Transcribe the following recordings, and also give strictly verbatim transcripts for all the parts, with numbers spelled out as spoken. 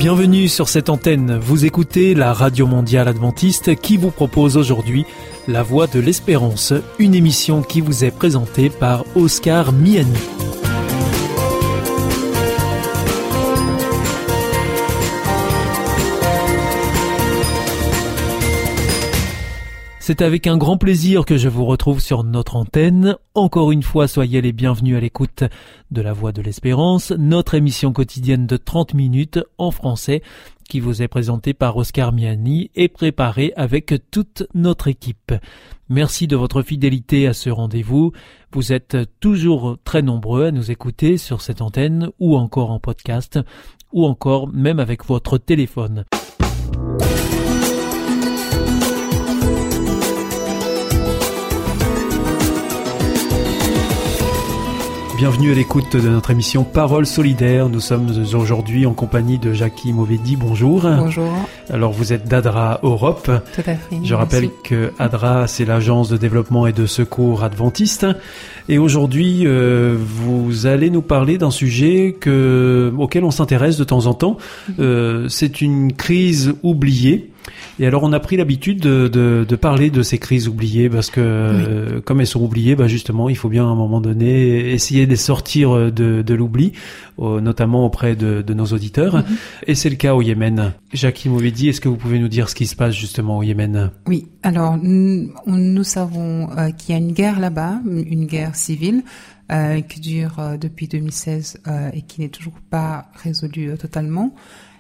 Bienvenue sur cette antenne, vous écoutez la Radio Mondiale Adventiste qui vous propose aujourd'hui La Voix de l'Espérance, une émission qui vous est présentée par Oscar Miani. C'est avec un grand plaisir que je vous retrouve sur notre antenne. Encore une fois, soyez les bienvenus à l'écoute de La Voix de l'Espérance, notre émission quotidienne de trente minutes en français qui vous est présentée par Oscar Miani et préparée avec toute notre équipe. Merci de votre fidélité à ce rendez-vous. Vous êtes toujours très nombreux à nous écouter sur cette antenne ou encore en podcast ou encore même avec votre téléphone. Bienvenue à l'écoute de notre émission Paroles solidaires. Nous sommes aujourd'hui en compagnie de Jackie Mauvedi. Bonjour. Bonjour. Alors vous êtes d'ADRA Europe. Tout à fait. Je rappelle merci. que ADRA, c'est l'agence de développement et de secours adventiste. Et aujourd'hui, euh, vous allez nous parler d'un sujet que, auquel on s'intéresse de temps en temps. Euh, c'est une crise oubliée. Et alors on a pris l'habitude de, de, de parler de ces crises oubliées parce que oui. euh, comme elles sont oubliées, bah justement il faut bien à un moment donné essayer de les sortir de, de l'oubli, euh, notamment auprès de, de nos auditeurs. Mm-hmm. Et c'est le cas au Yémen. Jackie Mauvedi, est-ce que vous pouvez nous dire ce qui se passe justement au Yémen ? Oui, alors nous, nous savons euh, qu'il y a une guerre là-bas, une guerre civile euh, qui dure euh, depuis deux mille seize euh, et qui n'est toujours pas résolue euh, totalement.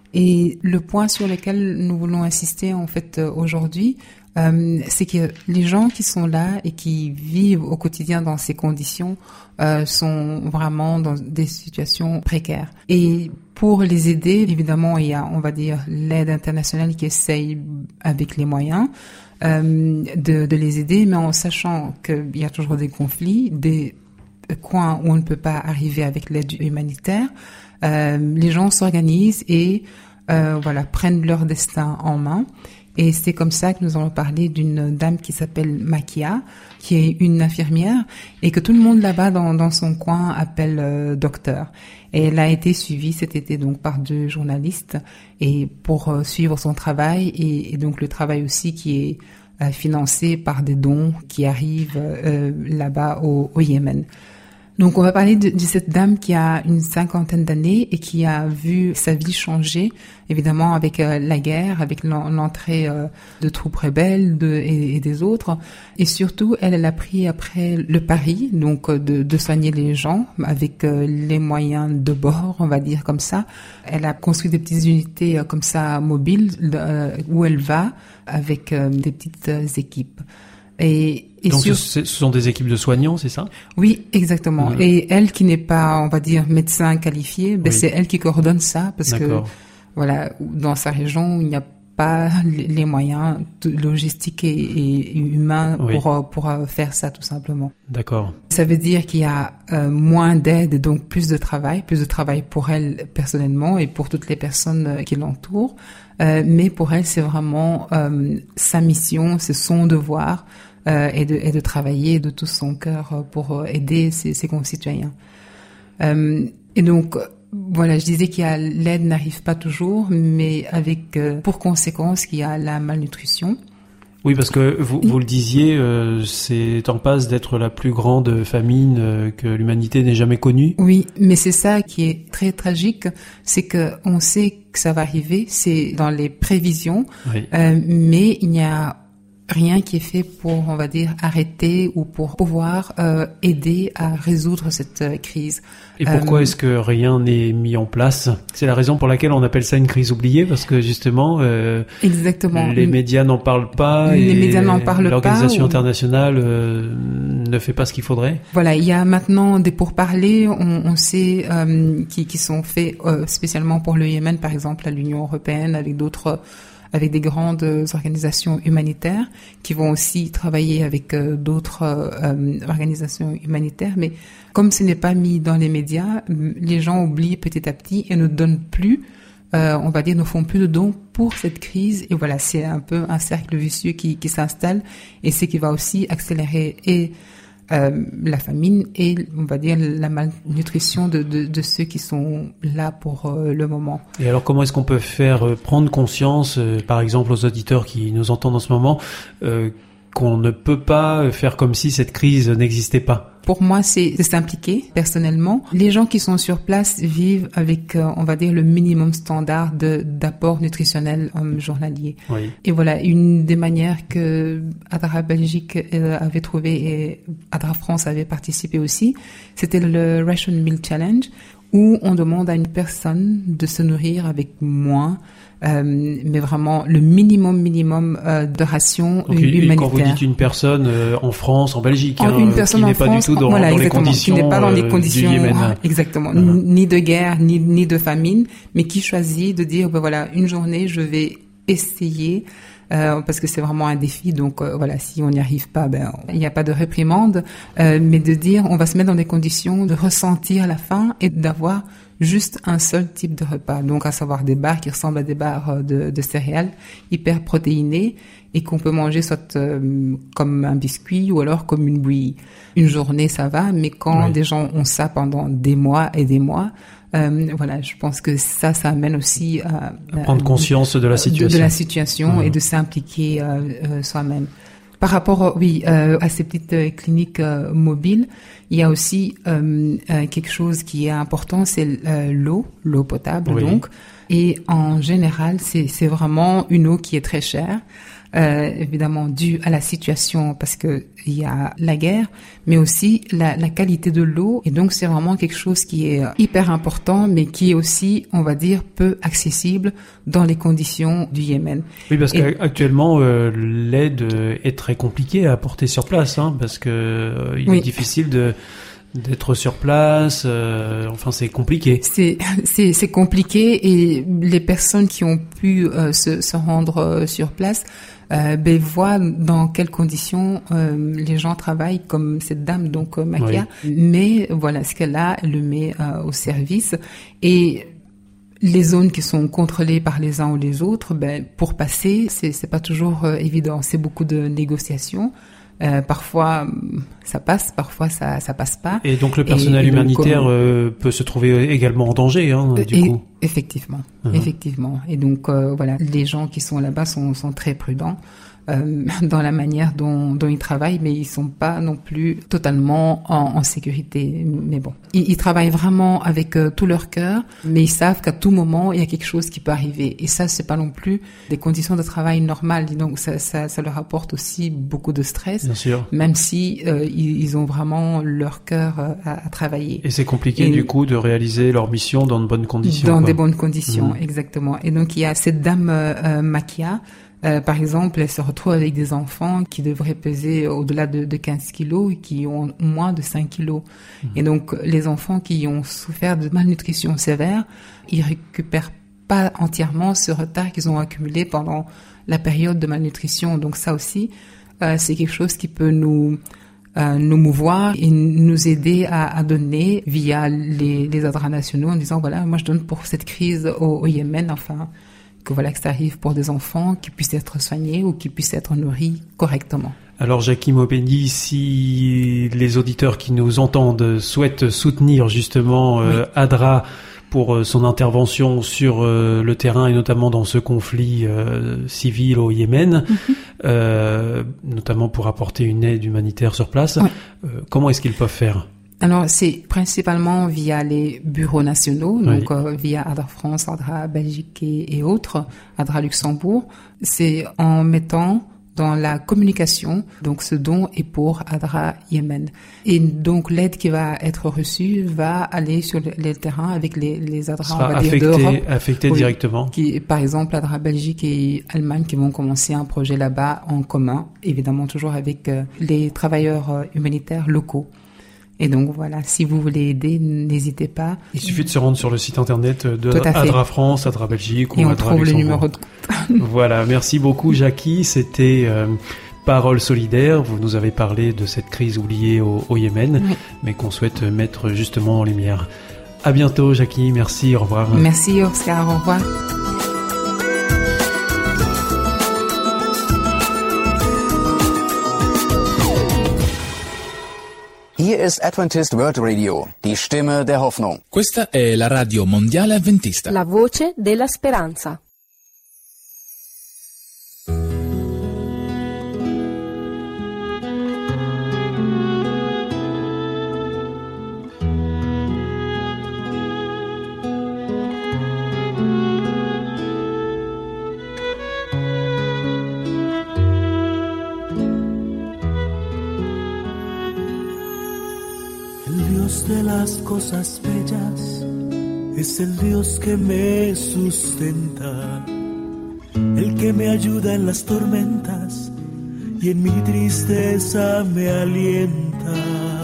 Et le point sur lequel nous voulons insister en fait aujourd'hui, euh, c'est que les gens qui sont là et qui vivent au quotidien dans ces conditions euh, sont vraiment dans des situations précaires. Et pour les aider, évidemment, il y a, on va dire, l'aide internationale qui essaye avec les moyens euh, de, de les aider, mais en sachant qu'il y a toujours des conflits, des coins où on ne peut pas arriver avec l'aide humanitaire. Euh, les gens s'organisent et euh, voilà prennent leur destin en main. Et c'est comme ça que nous allons parler d'une dame qui s'appelle Makia, qui est une infirmière et que tout le monde là-bas dans, dans son coin appelle euh, docteur. Et elle a été suivie cet été donc par deux journalistes et pour euh, suivre son travail et, et donc le travail aussi qui est euh, financé par des dons qui arrivent euh, là-bas au, au Yémen. Donc on va parler de, de cette dame qui a une cinquantaine d'années et qui a vu sa vie changer, évidemment avec euh, la guerre, avec l'entrée euh, de troupes rebelles de, et, et des autres. Et surtout, elle, elle a pris après le pari donc de, de soigner les gens avec euh, les moyens de bord, on va dire comme ça. Elle a construit des petites unités euh, comme ça mobiles euh, où elle va avec euh, des petites euh, équipes. Et, et Donc sur... ce sont des équipes de soignants, c'est ça ? Oui, exactement. Mmh. Et elle qui n'est pas, on va dire, médecin qualifié, ben oui. C'est elle qui coordonne ça parce D'accord. que, voilà, dans sa région, il n'y a pas les moyens logistiques et, et humains oui. pour, pour faire ça tout simplement. D'accord. Ça veut dire qu'il y a euh, moins d'aide et donc plus de travail, plus de travail pour elle personnellement et pour toutes les personnes qui l'entourent. Euh, mais pour elle, c'est vraiment euh, sa mission, c'est son devoir euh, et, de, et de travailler de tout son cœur pour aider ses, ses concitoyens. Euh, et donc, voilà, je disais qu'il y a l'aide n'arrive pas toujours, mais avec euh, pour conséquence qu'il y a la malnutrition. Oui, parce que vous, vous le disiez, euh, c'est en passe d'être la plus grande famine euh, que l'humanité n'ait jamais connue. Oui, mais c'est ça qui est très tragique, c'est que on sait que ça va arriver, c'est dans les prévisions, oui. euh, mais il n'y a rien qui est fait pour, on va dire, arrêter ou pour pouvoir euh, aider à résoudre cette euh, crise. Et pourquoi euh, est-ce que rien n'est mis en place ? C'est la raison pour laquelle on appelle ça une crise oubliée, parce que justement, euh, exactement. les médias n'en parlent pas, les et médias n'en parlent l'organisation pas, internationale euh, ne fait pas ce qu'il faudrait. Voilà, il y a maintenant des pourparlers, on, on sait, euh, qui, qui sont faits euh, spécialement pour le Yémen, par exemple, à l'Union européenne, avec d'autres avec des grandes organisations humanitaires qui vont aussi travailler avec euh, d'autres euh, organisations humanitaires. Mais comme ce n'est pas mis dans les médias, les gens oublient petit à petit et ne donnent plus, euh, on va dire, ne font plus de dons pour cette crise. Et voilà, c'est un peu un cercle vicieux qui, qui s'installe et c'est qui va aussi accélérer et euh, la famine et, on va dire, la malnutrition de, de, de ceux qui sont là pour euh, le moment. Et alors, comment est-ce qu'on peut faire euh, prendre conscience, euh, par exemple, aux auditeurs qui nous entendent en ce moment, euh, qu'on ne peut pas faire comme si cette crise n'existait pas? Pour moi, c'est de s'impliquer personnellement. Les gens qui sont sur place vivent avec, euh, on va dire, le minimum standard de d'apport nutritionnel euh, journalier. Oui. Et voilà, une des manières que Adra Belgique euh, avait trouvé et Adra France avait participé aussi, c'était le Ration Meal Challenge, où on demande à une personne de se nourrir avec moins, euh, mais vraiment le minimum minimum euh, de rations Donc, humanitaires. Quand vous dites une personne euh, en France, en Belgique, en, hein, une personne qui n'est en pas France, du tout dans, voilà, dans les exactement, conditions, qui n'est pas dans les euh, conditions du Yémen. exactement, Uh-huh. ni de guerre, ni, ni de famine, mais qui choisit de dire, ben voilà, une journée, je vais essayer. Euh, parce que c'est vraiment un défi, donc euh, voilà, si on n'y arrive pas, ben il n'y a pas de réprimande, euh, mais de dire on va se mettre dans des conditions de ressentir la faim et d'avoir juste un seul type de repas, donc à savoir des barres qui ressemblent à des barres de, de céréales hyper protéinées et qu'on peut manger soit euh, comme un biscuit ou alors comme une bouillie. Une journée ça va, mais quand oui. des gens ont ça pendant des mois et des mois, Euh, voilà, je pense que ça, ça amène aussi à, à prendre à, conscience de la situation, de, de la situation mmh. et de s'impliquer euh, euh, soi-même. Par rapport, oui, euh, à ces petites euh, cliniques euh, mobiles, il y a aussi euh, euh, quelque chose qui est important, c'est euh, l'eau, l'eau potable oui. donc. Et en général, c'est, c'est vraiment une eau qui est très chère. Euh, évidemment dû à la situation parce que il y a la guerre, mais aussi la, la qualité de l'eau. Et donc c'est vraiment quelque chose qui est hyper important, mais qui est aussi, on va dire, peu accessible dans les conditions du Yémen. Oui, parce Et, qu'actuellement euh, l'aide est très compliquée à apporter sur place, hein, parce que euh, il oui. est difficile de d'être sur place, euh, enfin c'est compliqué. C'est c'est c'est compliqué et les personnes qui ont pu euh, se se rendre euh, sur place euh, ben voient dans quelles conditions euh, les gens travaillent, comme cette dame donc euh, Makia. Oui. Mais voilà, ce qu'elle a, elle le met euh, au service et les zones qui sont contrôlées par les uns ou les autres, ben pour passer, c'est c'est pas toujours euh, évident. C'est beaucoup de négociations. Euh, parfois ça passe, parfois ça ça passe pas. Et donc le personnel et, et humanitaire donc, euh, peut se trouver également en danger, hein, du et, coup. Effectivement, uh-huh. effectivement. Et donc euh, voilà, les gens qui sont là-bas sont sont très prudents euh, dans la manière dont dont ils travaillent, mais ils sont pas non plus totalement en, en sécurité. Mais bon, ils, ils travaillent vraiment avec euh, tout leur cœur, mais ils savent qu'à tout moment il y a quelque chose qui peut arriver. Et ça, c'est pas non plus des conditions de travail normales. Donc ça ça ça leur apporte aussi beaucoup de stress. Bien sûr. Même si euh, ils, ils ont vraiment leur cœur euh, à, à travailler. Et c'est compliqué et, du coup de réaliser leur mission dans de bonnes conditions. Dans quoi. des bonnes conditions, mmh. exactement. Et donc il y a cette dame euh, euh, Makia. Euh, par exemple, elle se retrouve avec des enfants qui devraient peser au-delà de, de quinze kilos et qui ont moins de cinq kilos. Mmh. Et donc, les enfants qui ont souffert de malnutrition sévère, ils récupèrent pas entièrement ce retard qu'ils ont accumulé pendant la période de malnutrition. Donc ça aussi, euh, c'est quelque chose qui peut nous euh, nous mouvoir et nous aider à, à donner via les, les adras nationaux en disant voilà, moi je donne pour cette crise au, au Yémen, enfin que voilà que ça arrive pour des enfants qui puissent être soignés ou qui puissent être nourris correctement. Alors Jackie Mobeni, si les auditeurs qui nous entendent souhaitent soutenir justement euh, oui. Adra pour euh, son intervention sur euh, le terrain et notamment dans ce conflit euh, civil au Yémen, mm-hmm. euh, notamment pour apporter une aide humanitaire sur place, oui. euh, comment est-ce qu'ils peuvent faire ? Alors, c'est principalement via les bureaux nationaux, oui. donc euh, via Adra France, Adra Belgique et, et autres, Adra Luxembourg. C'est en mettant dans la communication, donc ce don est pour Adra Yémen. Et donc l'aide qui va être reçue va aller sur les, les terrains avec les, les Adra, on va affecté, dire, d'Europe. affecté oui, directement. Qui, par exemple, Adra Belgique et Allemagne qui vont commencer un projet là-bas en commun, évidemment toujours avec euh, les travailleurs euh, humanitaires locaux. Et donc voilà, si vous voulez aider, n'hésitez pas. Il suffit de se rendre sur le site internet de Adra France, Adra Belgique ou Et on Adra trouve Luxembourg. le numéro de compte. Voilà, merci beaucoup Jackie. C'était euh, Parole solidaire. Vous nous avez parlé de cette crise oubliée au, au Yémen, oui. mais qu'on souhaite mettre justement en lumière. À bientôt Jackie, merci, au revoir. Merci Oscar, au revoir. Hier ist Adventist World Radio, die Stimme der Hoffnung. Questa è la radio mondiale adventista. La voce della speranza. De las cosas bellas es el Dios que me sustenta, el que me ayuda en las tormentas y en mi tristeza me alienta.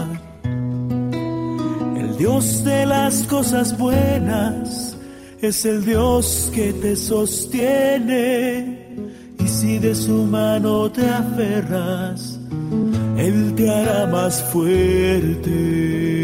El Dios de las cosas buenas es el Dios que te sostiene, y si de su mano te aferras, Él te hará más fuerte.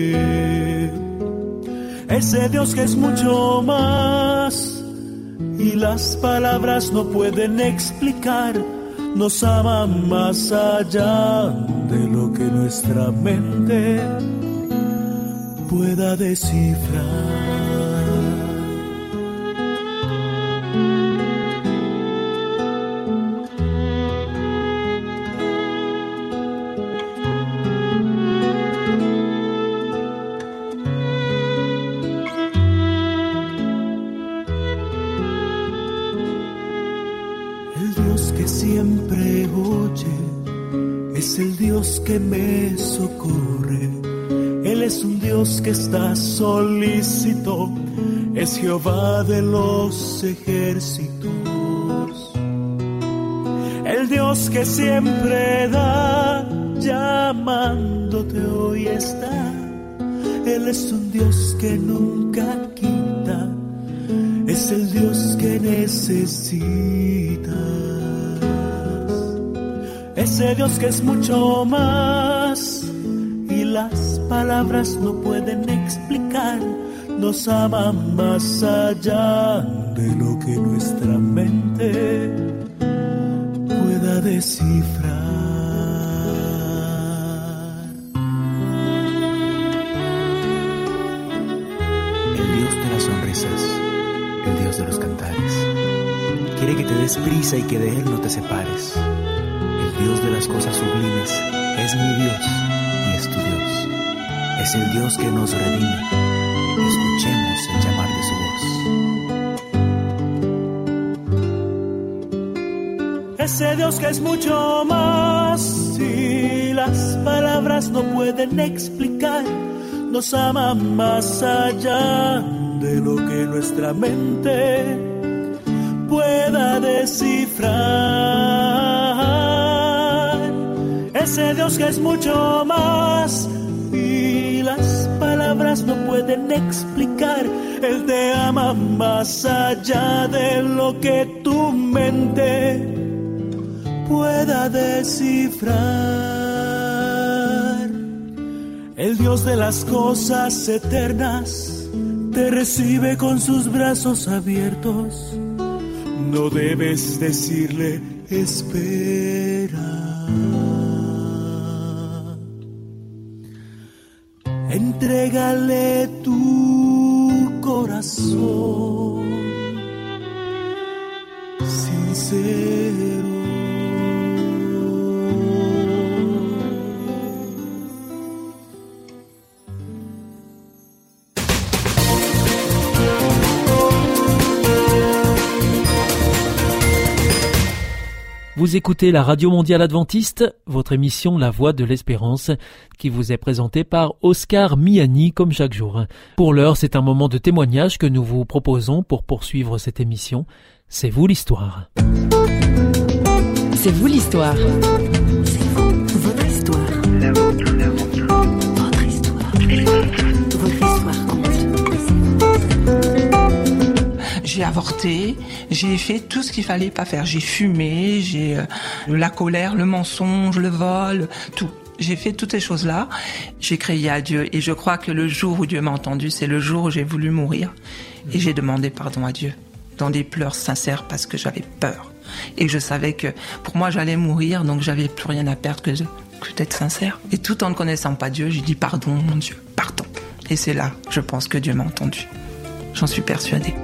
Ese Dios que es mucho más y las palabras no pueden explicar, nos ama más allá de lo que nuestra mente pueda descifrar. Siempre oye, es el Dios que me socorre. Él es un Dios que está solícito, es Jehová de los ejércitos. El Dios que siempre da, llamándote hoy está. Él es un Dios que nunca quita, es el Dios que necesita. Ese Dios que es mucho más y las palabras no pueden explicar, nos ama más allá de lo que nuestra mente pueda descifrar. El Dios de las sonrisas, el Dios de los cantares, quiere que te des prisa y que de Él no te separes. Dios de las cosas sublimes, es mi Dios y es tu Dios. Es el Dios que nos redime. Escuchemos el llamar de su voz. Ese Dios que es mucho más y las palabras no pueden explicar, nos ama más allá de lo que nuestra mente pueda descifrar. Ese Dios que es mucho más y las palabras no pueden explicar, Él te ama más allá de lo que tu mente pueda descifrar. El Dios de las cosas eternas te recibe con sus brazos abiertos. No debes decirle espera. Entrégale tu corazón sincero. Vous écoutez la Radio Mondiale Adventiste, votre émission La Voix de l'Espérance, qui vous est présentée par Oscar Miani comme chaque jour. Pour l'heure, c'est un moment de témoignage que nous vous proposons pour poursuivre cette émission. C'est vous l'histoire. C'est vous l'histoire. C'est vous, votre histoire. La vôtre, la vôtre. Votre histoire. Votre histoire compte. J'ai avorté, j'ai fait tout ce qu'il fallait pas faire. J'ai fumé, j'ai euh, la colère, le mensonge, le vol, tout. J'ai fait toutes ces choses-là. J'ai crié à Dieu et je crois que le jour où Dieu m'a entendu, c'est le jour où j'ai voulu mourir. Et j'ai demandé pardon à Dieu dans des pleurs sincères parce que j'avais peur. Et je savais que pour moi, j'allais mourir, donc j'avais plus rien à perdre que de, que d'être sincère. Et tout en ne connaissant pas Dieu, j'ai dit pardon, mon Dieu, pardon. Et c'est là, je pense que Dieu m'a entendu. J'en suis persuadée.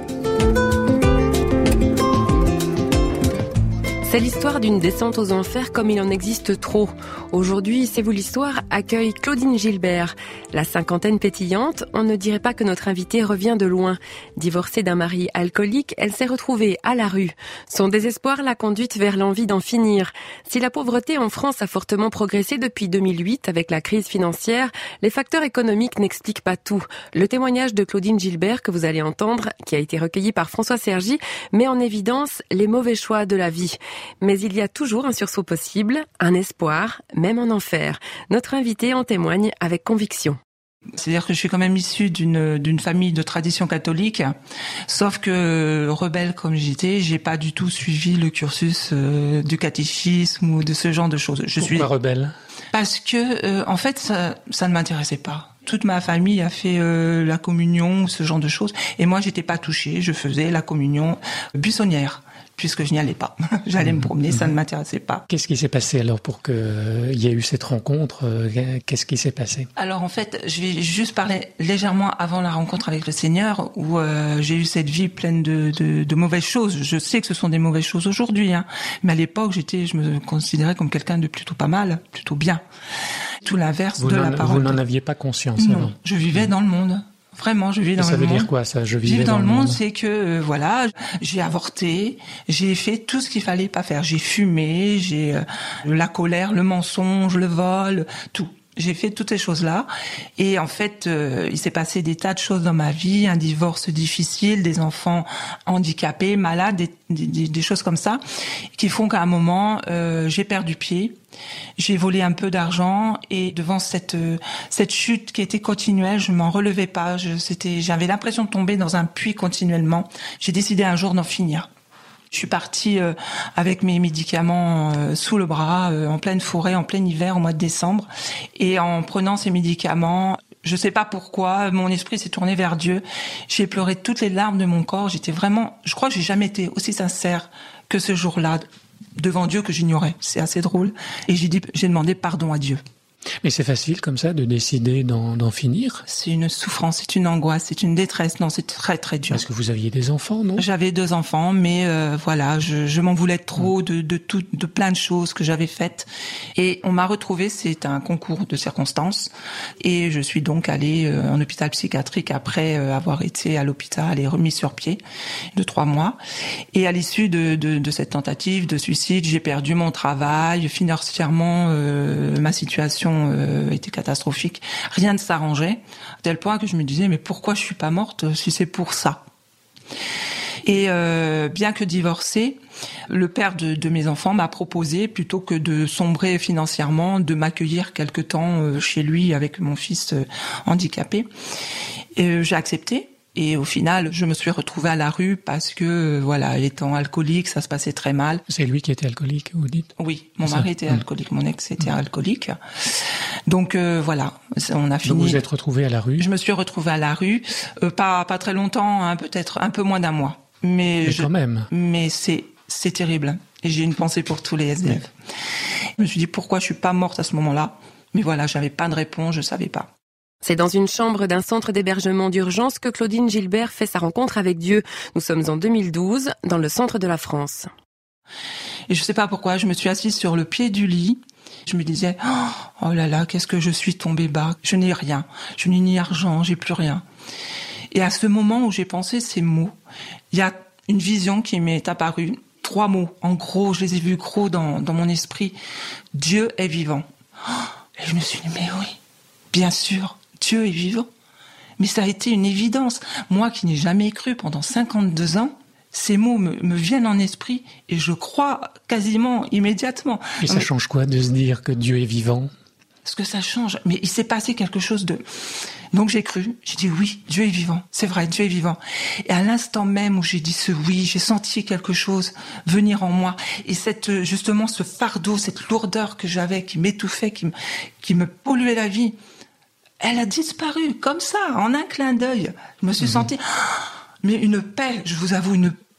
C'est l'histoire d'une descente aux enfers comme il en existe trop. Aujourd'hui, C'est vous l'histoire accueille Claudine Gilbert. La cinquantaine pétillante, on ne dirait pas que notre invitée revient de loin. Divorcée d'un mari alcoolique, elle s'est retrouvée à la rue. Son désespoir l'a conduite vers l'envie d'en finir. Si la pauvreté en France a fortement progressé depuis deux mille huit avec la crise financière, les facteurs économiques n'expliquent pas tout. Le témoignage de Claudine Gilbert que vous allez entendre, qui a été recueilli par François Sergi, met en évidence les mauvais choix de la vie. Mais il y a toujours un sursaut possible, un espoir, même en enfer. Notre invité en témoigne avec conviction. C'est-à-dire que je suis quand même issue d'une d'une famille de tradition catholique, sauf que rebelle comme j'étais, j'ai pas du tout suivi le cursus euh, du catéchisme ou de ce genre de choses. Je Pourquoi suis rebelle? Parce que euh, en fait ça ça ne m'intéressait pas. Toute ma famille a fait euh, la communion, ce genre de choses, et moi j'étais pas touchée. Je faisais la communion buissonnière, puisque je n'y allais pas. J'allais me promener, ça ne m'intéressait pas. Qu'est-ce qui s'est passé alors pour qu'il euh, y ait eu cette rencontre? Qu'est-ce qui s'est passé? Alors en fait, je vais juste parler légèrement avant la rencontre avec le Seigneur, où euh, j'ai eu cette vie pleine de, de, de mauvaises choses. Je sais que ce sont des mauvaises choses aujourd'hui, hein, mais à l'époque, j'étais, je me considérais comme quelqu'un de plutôt pas mal, plutôt bien. Tout l'inverse vous de la parole. Vous n'en aviez pas conscience Non, avant. je vivais dans le monde. Vraiment, je vis dans ça le monde. Ça veut dire quoi, ça? Je vivais Vivre dans, dans le monde, monde. c'est que, euh, voilà, j'ai avorté, j'ai fait tout ce qu'il fallait pas faire. J'ai fumé, j'ai euh, la colère, le mensonge, le vol, tout. J'ai fait toutes ces choses-là. Et en fait, euh, il s'est passé des tas de choses dans ma vie, un divorce difficile, des enfants handicapés, malades, des, des, des choses comme ça, qui font qu'à un moment, euh, j'ai perdu pied. J'ai volé un peu d'argent et devant cette euh, cette chute qui était continuelle, je m'en relevais pas. Je, c'était, j'avais l'impression de tomber dans un puits continuellement. J'ai décidé un jour d'en finir. Je suis partie euh, avec mes médicaments euh, sous le bras, euh, en pleine forêt, en plein hiver, au mois de décembre. Et en prenant ces médicaments, je sais pas pourquoi, mon esprit s'est tourné vers Dieu. J'ai pleuré toutes les larmes de mon corps. J'étais vraiment, je crois que j'ai jamais été aussi sincère que ce jour-là devant Dieu que j'ignorais. C'est assez drôle. Et j'ai dit, j'ai demandé pardon à Dieu. Mais c'est facile comme ça de décider d'en, d'en finir? C'est une souffrance, c'est une angoisse, c'est une détresse. Non, c'est très très dur. Parce que vous aviez des enfants, non? J'avais deux enfants, mais euh, voilà, je, je m'en voulais trop de de tout, de plein de choses que j'avais faites. Et on m'a retrouvée. C'est un concours de circonstances. Et je suis donc allée euh, en hôpital psychiatrique après euh, avoir été à l'hôpital et remis sur pied de trois mois. Et à l'issue de de, de cette tentative de suicide, j'ai perdu mon travail financièrement. Euh, ma situation Euh, était catastrophique. Rien ne s'arrangeait, à tel point que je me disais mais pourquoi je suis pas morte si c'est pour ça. Et euh, bien que divorcée, le père de, de mes enfants m'a proposé, plutôt que de sombrer financièrement, de m'accueillir quelque temps euh, chez lui avec mon fils euh, handicapé. Et euh, j'ai accepté. Et au final, je me suis retrouvée à la rue parce que, voilà, étant alcoolique, ça se passait très mal. C'est lui qui était alcoolique, vous dites? Oui, mon c'est mari ça. était alcoolique, mon ex était mmh. alcoolique. Donc euh, voilà, on a fini. Donc vous êtes retrouvée à la rue? Je me suis retrouvée à la rue, euh, pas pas très longtemps, hein, peut-être un peu moins d'un mois. Mais, mais je, quand même. Mais c'est c'est terrible. Et j'ai une pensée pour tous les S D F. Ouais. Je me suis dit pourquoi je suis pas morte à ce moment-là. Mais voilà, j'avais pas de réponse, je savais pas. C'est dans une chambre d'un centre d'hébergement d'urgence que Claudine Gilbert fait sa rencontre avec Dieu. Nous sommes en deux mille douze, dans le centre de la France. Et je sais pas pourquoi, je me suis assise sur le pied du lit. Je me disais, oh là là, qu'est-ce que je suis tombée bas. Je n'ai rien. Je n'ai ni argent, j'ai plus rien. Et à ce moment où j'ai pensé ces mots, il y a une vision qui m'est apparue. Trois mots, en gros, je les ai vus gros dans, dans mon esprit. Dieu est vivant. Et je me suis dit, mais oui, bien sûr. Dieu est vivant. Mais ça a été une évidence. Moi qui n'ai jamais cru pendant cinquante-deux ans, ces mots me, me viennent en esprit et je crois quasiment immédiatement. Et ça mais, change quoi de se dire que Dieu est vivant? Ce que ça change, mais il s'est passé quelque chose de... Donc j'ai cru, j'ai dit oui, Dieu est vivant, c'est vrai, Dieu est vivant. Et à l'instant même où j'ai dit ce oui, j'ai senti quelque chose venir en moi. Et cette, justement ce fardeau, cette lourdeur que j'avais, qui m'étouffait, qui me, qui me polluait la vie, elle a disparu, comme ça, en un clin d'œil. Je me suis mmh. sentie, mais une paix, je vous avoue, une,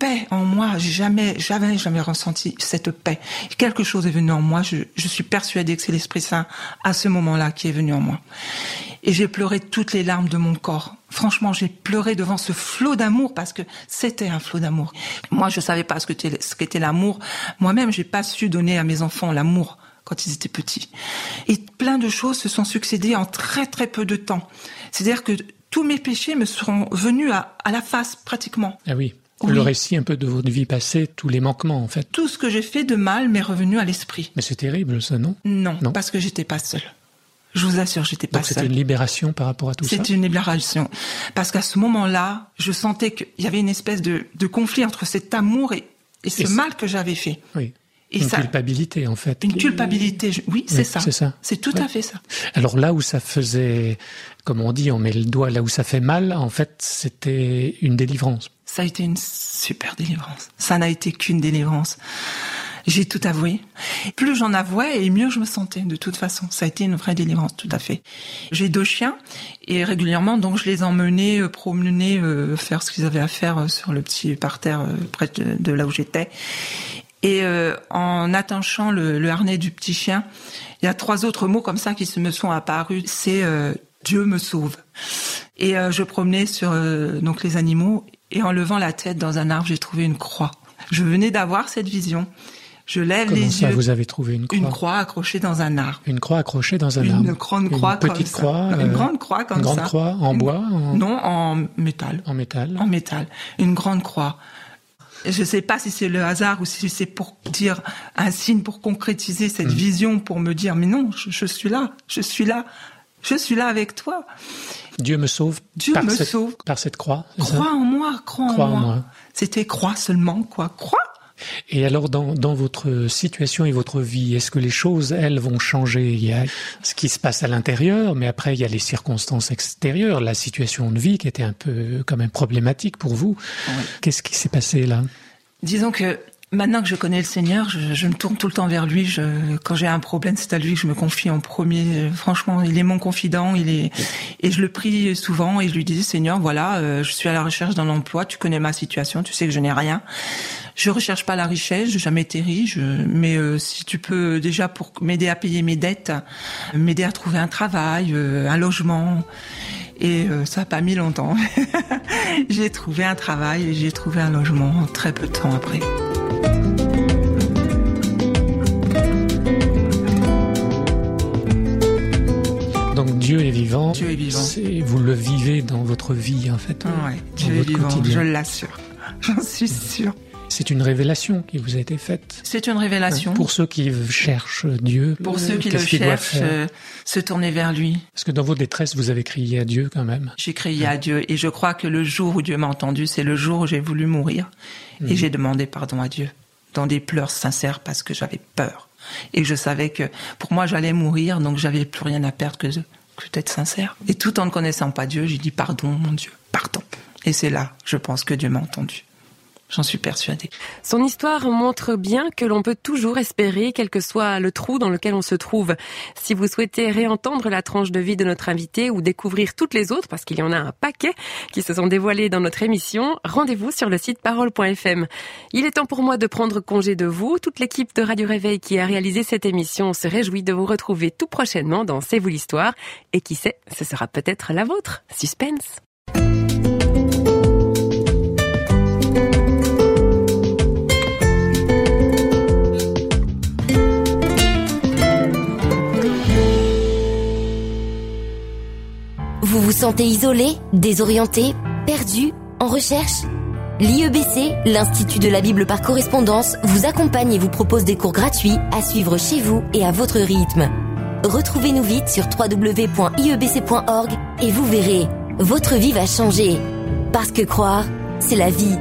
paix en moi. J'ai jamais, jamais, jamais ressenti cette paix. Quelque chose est venu en moi. Je, je suis persuadée que c'est l'Esprit Saint à ce moment-là qui est venu en moi. Et j'ai pleuré toutes les larmes de mon corps. Franchement, j'ai pleuré devant ce flot d'amour parce que c'était un flot d'amour. Moi, je savais pas ce que qu'était, ce qu'était l'amour. Moi-même, j'ai pas su donner à mes enfants l'amour quand ils étaient petits. Et plein de choses se sont succédées en très très peu de temps. C'est-à-dire que tous mes péchés me seront venus à, à la face, pratiquement. Ah oui. Oui. Le récit un peu de votre vie passée, tous les manquements, en fait. Tout ce que j'ai fait de mal m'est revenu à l'esprit. Mais c'est terrible, ça, non? Non, non, parce que j'étais pas seule. Je vous assure, j'étais pas Donc seule. c'était une libération par rapport à tout ça? C'était une libération. Parce qu'à ce moment-là, je sentais qu'il y avait une espèce de, de conflit entre cet amour et, et ce et mal que j'avais fait. Oui. Et une ça, culpabilité, en fait. Une culpabilité, je, oui, c'est oui, ça. C'est ça. C'est tout oui. à fait ça. Alors là où ça faisait, comme on dit, on met le doigt là où ça fait mal, en fait, c'était une délivrance. Ça a été une super délivrance. Ça n'a été qu'une délivrance. J'ai tout avoué. Plus j'en avouais, et mieux je me sentais, de toute façon. Ça a été une vraie délivrance, tout à fait. J'ai deux chiens, et régulièrement, donc, je les emmenais euh, promener, euh, faire ce qu'ils avaient à faire euh, sur le petit parterre euh, près de, de là où j'étais. Et euh, en attachant le, le harnais du petit chien, il y a trois autres mots comme ça qui se me sont apparus. C'est euh, « Dieu me sauve ». Et euh, je promenais sur euh, donc les animaux, et en levant la tête dans un arbre, j'ai trouvé une croix. Je venais d'avoir cette vision. Je lève Comment les ça, yeux. vous avez trouvé une croix? Une croix accrochée dans un arbre. Une croix accrochée dans un une arbre. Une grande croix une comme petite ça. croix. Une euh, grande croix comme une grande ça. croix en une... bois. En... Non, en métal. En métal. En métal. Une grande croix. Je ne sais pas si c'est le hasard ou si c'est pour dire un signe pour concrétiser cette mmh. vision, pour me dire mais non, je, je suis là, je suis là, je suis là avec toi. Dieu me sauve. Dieu par me cette, sauve. Par cette croix. Crois en moi, crois, crois en, moi. en moi. C'était croix seulement, quoi. Croix. Et alors, dans, dans votre situation et votre vie, est-ce que les choses, elles, vont changer? Il y a ce qui se passe à l'intérieur, mais après, il y a les circonstances extérieures, la situation de vie qui était un peu quand même problématique pour vous. Oui. Qu'est-ce qui s'est passé là? Disons que maintenant que je connais le Seigneur, je, je me tourne tout le temps vers lui. Je, quand j'ai un problème, c'est à lui que je me confie en premier. Franchement, il est mon confident. Il est, et je le prie souvent et je lui dis, Seigneur, voilà, euh, je suis à la recherche d'un emploi. Tu connais ma situation. Tu sais que je n'ai rien. Je recherche pas la richesse. J'ai jamais été riche. Mais euh, si tu peux déjà pour m'aider à payer mes dettes, m'aider à trouver un travail, euh, un logement. Et euh, ça n'a pas mis longtemps. J'ai trouvé un travail et j'ai trouvé un logement très peu de temps après. Donc Dieu est vivant. Dieu est vivant. C'est, vous le vivez dans votre vie, en fait. Oui, Dieu est vivant, quotidien. Je l'assure. J'en suis sûre. C'est une révélation qui vous a été faite. C'est une révélation. Pour ceux qui cherchent Dieu. Pour ceux qui le cherchent, euh, se tourner vers lui. Parce que dans vos détresses, vous avez crié à Dieu quand même. J'ai crié à Dieu et je crois que le jour où Dieu m'a entendu, c'est le jour où j'ai voulu mourir. Mmh. Et j'ai demandé pardon à Dieu. Dans des pleurs sincères parce que j'avais peur. Et je savais que pour moi, j'allais mourir, donc j'avais plus rien à perdre que, que d'être sincère. Et tout en ne connaissant pas Dieu, j'ai dit pardon, mon Dieu, pardon. Et c'est là, je pense que Dieu m'a entendu. J'en suis persuadée. Son histoire montre bien que l'on peut toujours espérer, quel que soit le trou dans lequel on se trouve. Si vous souhaitez réentendre la tranche de vie de notre invité ou découvrir toutes les autres, parce qu'il y en a un paquet qui se sont dévoilées dans notre émission, rendez-vous sur le site parole point f m. Il est temps pour moi de prendre congé de vous. Toute l'équipe de Radio Réveil qui a réalisé cette émission se réjouit de vous retrouver tout prochainement dans C'est vous l'histoire. Et qui sait, ce sera peut-être la vôtre. Suspense. Vous vous sentez isolé, désorienté, perdu, en recherche? L'I E B C, l'Institut de la Bible par correspondance, vous accompagne et vous propose des cours gratuits à suivre chez vous et à votre rythme. Retrouvez-nous vite sur w w w point i e b c point org et vous verrez, votre vie va changer. Parce que croire, c'est la vie.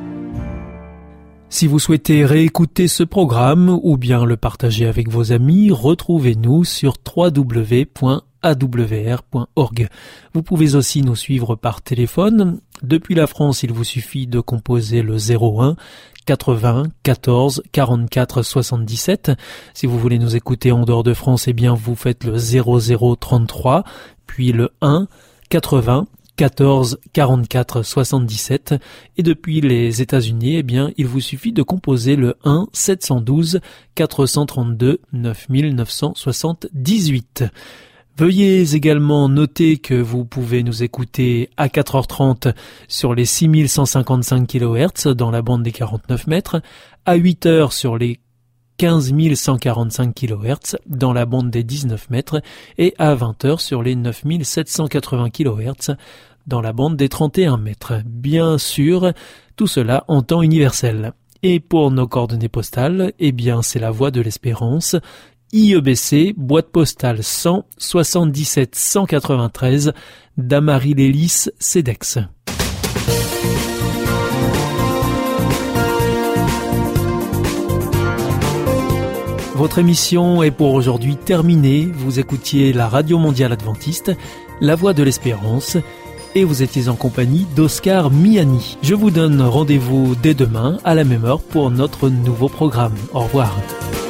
Si vous souhaitez réécouter ce programme ou bien le partager avec vos amis, retrouvez-nous sur w w w point a w r point org. Vous pouvez aussi nous suivre par téléphone. Depuis la France, il vous suffit de composer le zéro un quatre-vingts quatorze quarante-quatre soixante-dix-sept. Si vous voulez nous écouter en dehors de France, eh bien vous faites le zéro zéro trente-trois, puis le un quatre-vingts quatorze quarante-quatre soixante-dix-sept et depuis les États-Unis, eh bien, il vous suffit de composer le un sept un deux quatre trois deux neuf neuf six huit. Veuillez également noter que vous pouvez nous écouter à quatre heures trente sur les six mille cent cinquante-cinq kilohertz dans la bande des quarante-neuf mètres, à huit heures sur les quinze mille cent quarante-cinq kilohertz dans la bande des dix-neuf mètres et à vingt heures sur les neuf mille sept cent quatre-vingts kilohertz dans la bande des trente et un mètres. Bien sûr, tout cela en temps universel. Et pour nos coordonnées postales, eh bien, c'est la Voie de l'Espérance, I E B C, boîte postale cent soixante-dix-sept cent quatre-vingt-treize, Damary-Lélis, Cedex. Votre émission est pour aujourd'hui terminée. Vous écoutiez la Radio Mondiale Adventiste, La Voie de l'Espérance, et vous étiez en compagnie d'Oscar Miani. Je vous donne rendez-vous dès demain à la même heure pour notre nouveau programme. Au revoir.